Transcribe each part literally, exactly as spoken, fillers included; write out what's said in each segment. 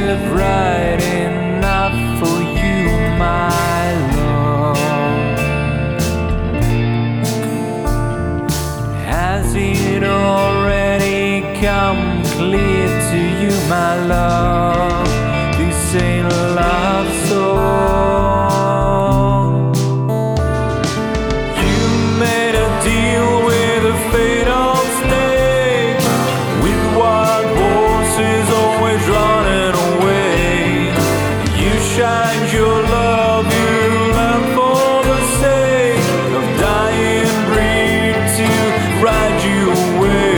myself right enough for you, my love. Has it already come clear to you, my love? This ain't a love song. You made a deal with a fatal snake, with wild horses always running away. You shined your love, you love for the sake of dying breed to ride you away.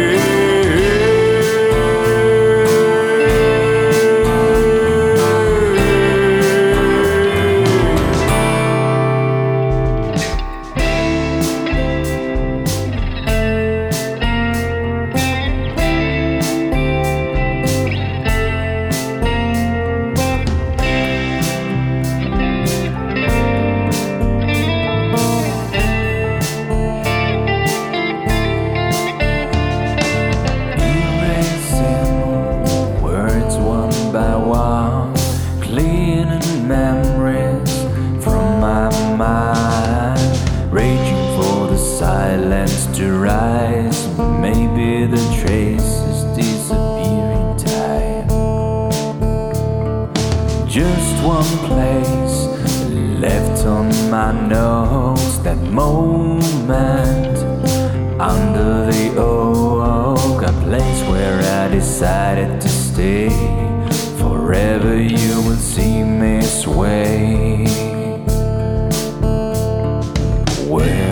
Cleaning memories from my mind, raging for the silence to rise. Maybe the traces disappear in time. Just one place left on my nose, that moment under the oak, a place where I decided to stay. Forever you will see me sway. Where